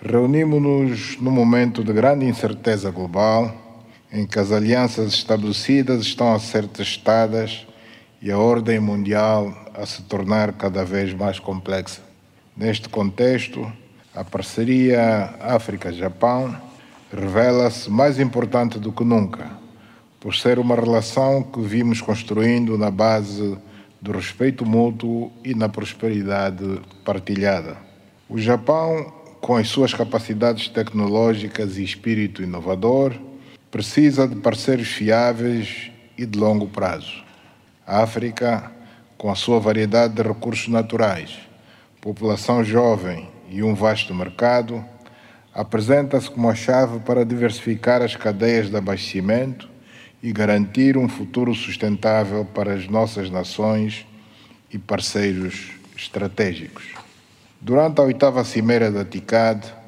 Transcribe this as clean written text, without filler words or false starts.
Reunimos-nos num momento de grande incerteza global, em que as alianças estabelecidas estão a ser testadas e a ordem mundial a se tornar cada vez mais complexa. Neste contexto, a parceria África-Japão revela-se mais importante do que nunca, por ser uma relação que vimos construindo na base do respeito mútuo e na prosperidade partilhada. O Japão, com as suas capacidades tecnológicas e espírito inovador, precisa de parceiros fiáveis e de longo prazo. A África, com a sua variedade de recursos naturais, população jovem e um vasto mercado, apresenta-se como a chave para diversificar as cadeias de abastecimento e garantir um futuro sustentável para as nossas nações e parceiros estratégicos. Durante a 8ª Cimeira da TICAD,